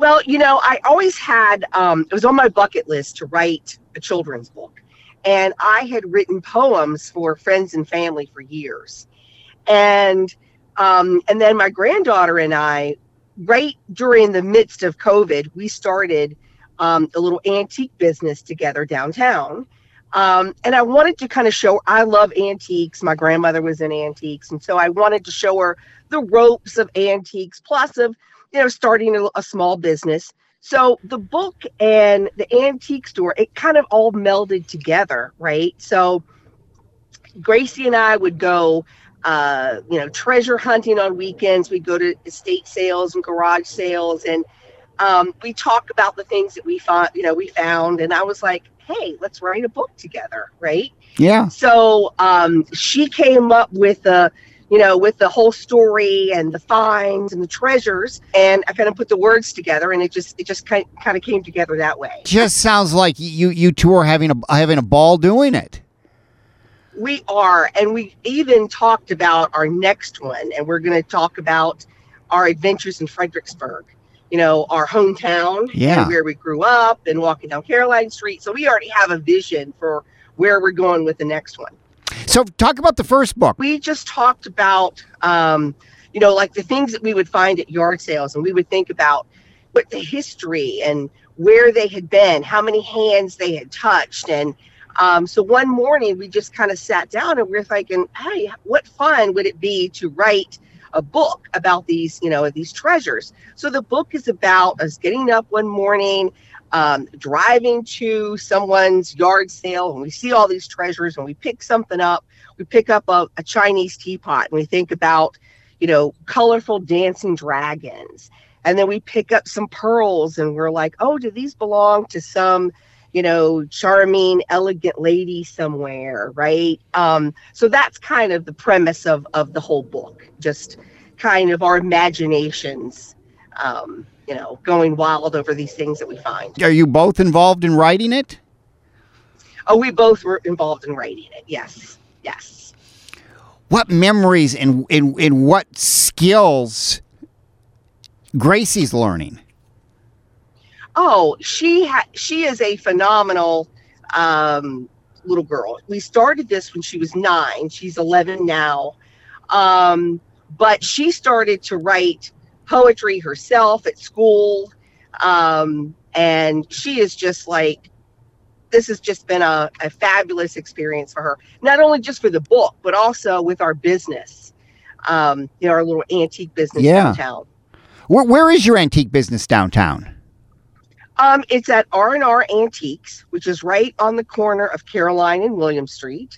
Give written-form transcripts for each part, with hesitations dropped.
Well, I always had, it was on my bucket list to write a children's book. And I had written poems for friends and family for years. And then my granddaughter and I, right during the midst of COVID, we started a little antique business together downtown. And I wanted to kind of show, I love antiques. My grandmother was in antiques. And so I wanted to show her the ropes of antiques, plus of, starting a small business. So the book and the antique store, it kind of all melded together, right? So Gracie and I would go, treasure hunting on weekends. We'd go to estate sales and garage sales, and we talk about the things that we found. And I was like, hey, let's write a book together, right? Yeah. So she came up with with the whole story and the finds and the treasures, and I kind of put the words together, and it just kind of came together that way. Just sounds like you two are having a ball doing it. We are, and we even talked about our next one, and we're going to talk about our adventures in Fredericksburg, our hometown, and where we grew up, and walking down Caroline Street. So we already have a vision for where we're going with the next one. So talk about the first book. We just talked about, like the things that we would find at yard sales, and we would think about what the history and where they had been, how many hands they had touched. And so one morning we just kind of sat down and we were thinking, hey, what fun would it be to write a book about these treasures? So the book is about us getting up one morning, driving to someone's yard sale, and we see all these treasures, and we pick something up. We pick up a Chinese teapot, and we think about, colorful dancing dragons. And then we pick up some pearls, and we're like, oh, do these belong to some, charming, elegant lady somewhere, right? So that's kind of the premise of the whole book, just kind of our imaginations, going wild over these things that we find. Are you both involved in writing it? Oh, we both were involved in writing it. Yes. What memories and what skills Gracie's learning? Oh, she is a phenomenal little girl. We started this when she was 9. She's 11 now. But she started to write poetry herself at school. And she is just like, this has just been a fabulous experience for her, not only just for the book, but also with our business, our little antique business downtown. Where is your antique business downtown? It's at R&R Antiques, which is right on the corner of Caroline and William Street.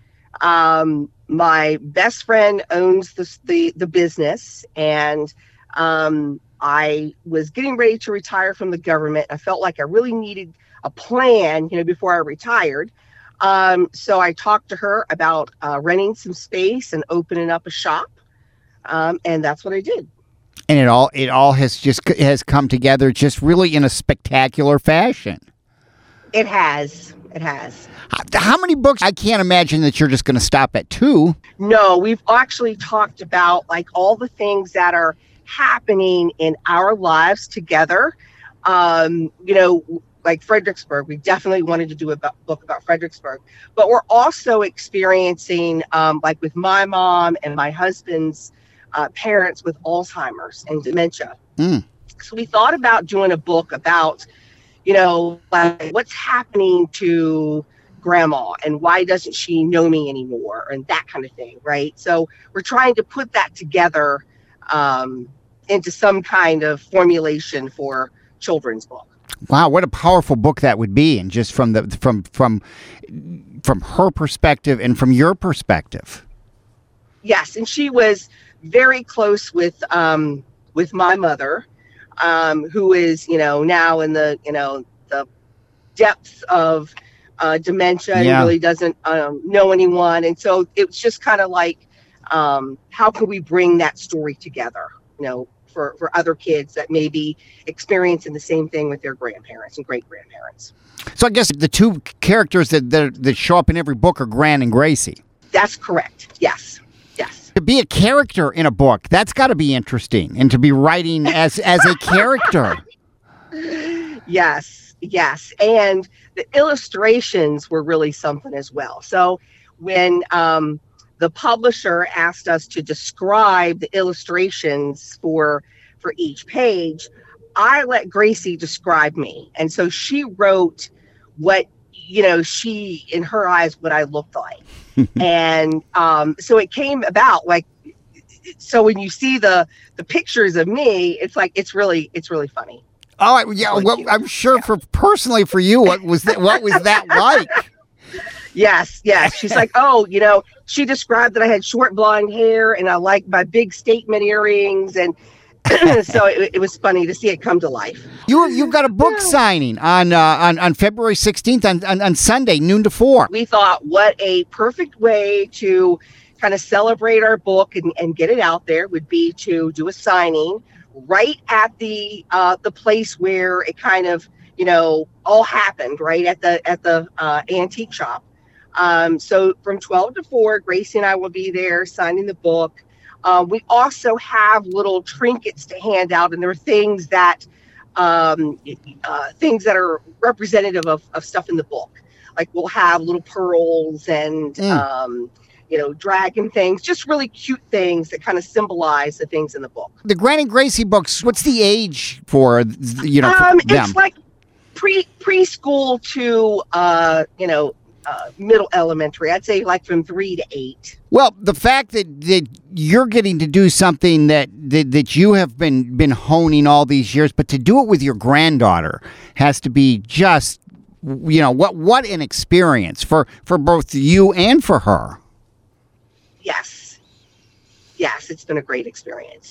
My best friend owns the business, and I was getting ready to retire from the government. I felt like I really needed a plan, before I retired. So I talked to her about renting some space and opening up a shop, and that's what I did. And it all has come together just really in a spectacular fashion. It has. How many books? I can't imagine that you're just going to stop at 2. No, we've actually talked about like all the things that are happening in our lives together. Like Fredericksburg, we definitely wanted to do a book about Fredericksburg, but we're also experiencing, like with my mom and my husband's parents with Alzheimer's and dementia. So we thought about doing a book about, like what's happening to grandma and why doesn't she know me anymore and that kind of thing, right? So we're trying to put that together into some kind of formulation for children's book. Wow, what a powerful book that would be, and just from her perspective and from your perspective. Yes, and she was very close with my mother, who is now in the the depths of dementia and really doesn't know anyone, and so it was just kind of like, how can we bring that story together, for other kids that may be experiencing the same thing with their grandparents and great-grandparents. So I guess the 2 characters that show up in every book are Gran and Gracie. That's correct. Yes. To be a character in a book, that's got to be interesting, and to be writing as a character. Yes, yes. And the illustrations were really something as well. So when the publisher asked us to describe the illustrations for each page, I let Gracie describe me. And so she wrote what, she, in her eyes, what I looked like. And so it came about like, so when you see the pictures of me, it's really funny. Oh, yeah. Really Well, cute. I'm sure Yeah. for you, what was that like? Yes, yes. She's like, oh, she described that I had short blonde hair and I like my big statement earrings. And so it was funny to see it come to life. You've got a book signing on February 16th on Sunday, noon to 4. We thought, what a perfect way to kind of celebrate our book and get it out there would be to do a signing right at the place where it kind of, all happened, right at the antique shop. So from 12 to 4, Gracie and I will be there signing the book. We also have little trinkets to hand out, and there are things that are representative of stuff in the book. Like we'll have little pearls and dragon things, just really cute things that kind of symbolize the things in the book. The Gran and Gracie books, what's the age for, for them? It's like preschool to middle elementary. I'd say like from 3 to 8. Well, the fact that you're getting to do something that you have been honing all these years, but to do it with your granddaughter has to be just, what an experience for both you and for her. Yes, it's been a great experience.